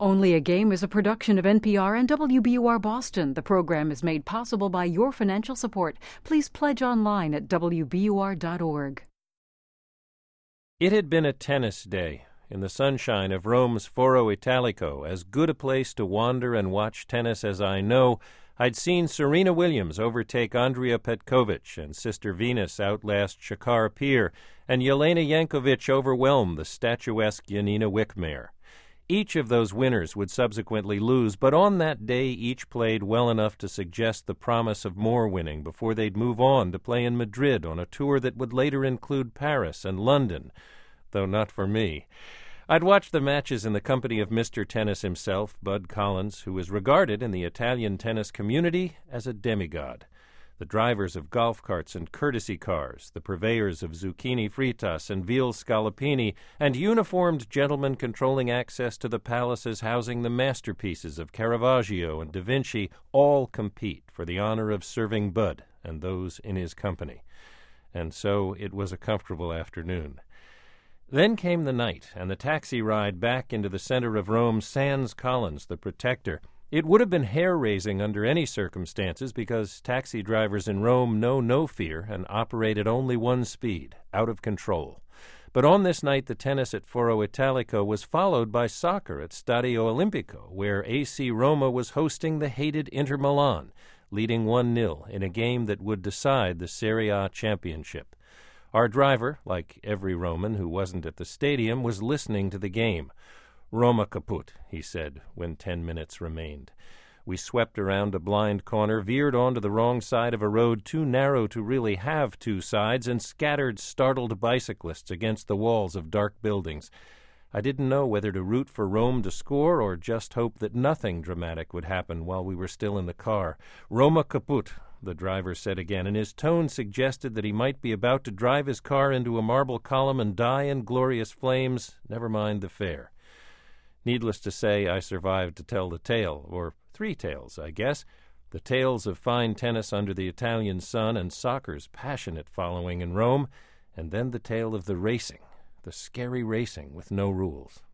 Only a Game is a production of NPR and WBUR Boston. The program is made possible by your financial support. Please pledge online at WBUR.org. It had been a tennis day in the sunshine of Rome's Foro Italico, as good a place to wander and watch tennis as I know. I'd seen Serena Williams overtake Andrea Petkovic and Sister Venus outlast Shakar Peer, and Jelena Jankovic overwhelm the statuesque Janina Wickmare. Each of those winners would subsequently lose, but on that day each played well enough to suggest the promise of more winning before they'd move on to play in Madrid on a tour that would later include Paris and London, though not for me. I'd watched the matches in the company of Mr. Tennis himself, Bud Collins, who is regarded in the Italian tennis community as a demigod. The drivers of golf carts and courtesy cars, the purveyors of zucchini fritas and veal scallopini, and uniformed gentlemen controlling access to the palaces housing the masterpieces of Caravaggio and Da Vinci, all compete for the honor of serving Bud and those in his company. And so it was a comfortable afternoon. Then came the night, and the taxi ride back into the center of Rome sans Collins, the protector. It would have been hair-raising under any circumstances because taxi drivers in Rome know no fear and operate at only one speed, out of control. But on this night, the tennis at Foro Italico was followed by soccer at Stadio Olimpico, where AC Roma was hosting the hated Inter Milan, leading 1-0 in a game that would decide the Serie A championship. Our driver, like every Roman who wasn't at the stadium, was listening to the game. "Roma kaput," he said, when 10 minutes remained. We swept around a blind corner, veered onto the wrong side of a road too narrow to really have two sides, and scattered startled bicyclists against the walls of dark buildings. I didn't know whether to root for Rome to score or just hope that nothing dramatic would happen while we were still in the car. "Roma kaput," the driver said again, and his tone suggested that he might be about to drive his car into a marble column and die in glorious flames, never mind the fare. Needless to say, I survived to tell the tale, or three tales, I guess. The tales of fine tennis under the Italian sun and soccer's passionate following in Rome, and then the tale of the racing, the scary racing with no rules.